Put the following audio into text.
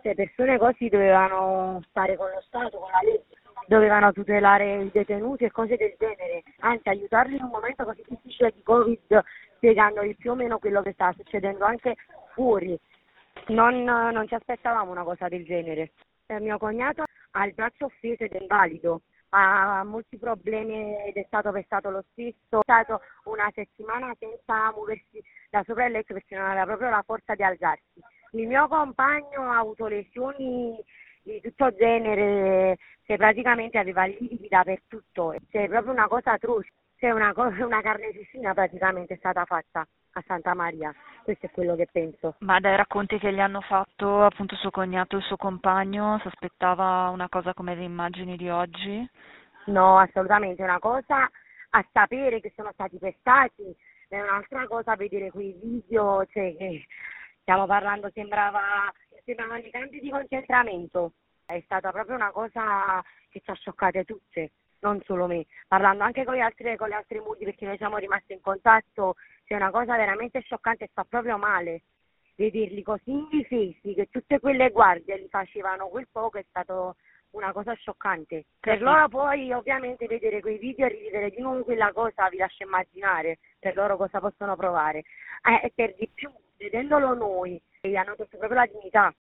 Le persone così dovevano stare con lo Stato, con la legge, dovevano tutelare i detenuti e cose del genere, anzi aiutarli in un momento così difficile di Covid, spiegandogli più o meno quello che sta succedendo anche fuori. Non ci aspettavamo una cosa del genere. Mio cognato ha il braccio offeso ed è invalido, ha molti problemi ed è stato pestato lo stesso, è stato una settimana senza muoversi da sopra il letto perché non aveva proprio la forza di alzarsi. Il mio compagno ha avuto lesioni di tutto genere, cioè praticamente aveva lividi dappertutto, cioè proprio una cosa atroce, cioè una carneficina praticamente è stata fatta a Santa Maria, questo è quello che penso. Ma dai racconti che gli hanno fatto appunto suo cognato e il suo compagno, si aspettava una cosa come le immagini di oggi? No, assolutamente, una cosa a sapere che sono stati pestati, è un'altra cosa vedere quei video, cioè che stiamo parlando, sembravano dei campi di concentramento, è stata proprio una cosa che ci ha scioccate tutte, non solo me, parlando anche con le altre mogli perché noi siamo rimasti in contatto, c'è una cosa veramente scioccante e fa proprio male. Vederli così indifesi, che tutte quelle guardie li facevano quel poco è stato una cosa scioccante. Per Capisco. loro poi ovviamente vedere quei video e rivivere di nuovo quella cosa vi lascia immaginare per loro cosa possono provare. E per di più, vedendolo noi, gli hanno tolto proprio la dignità.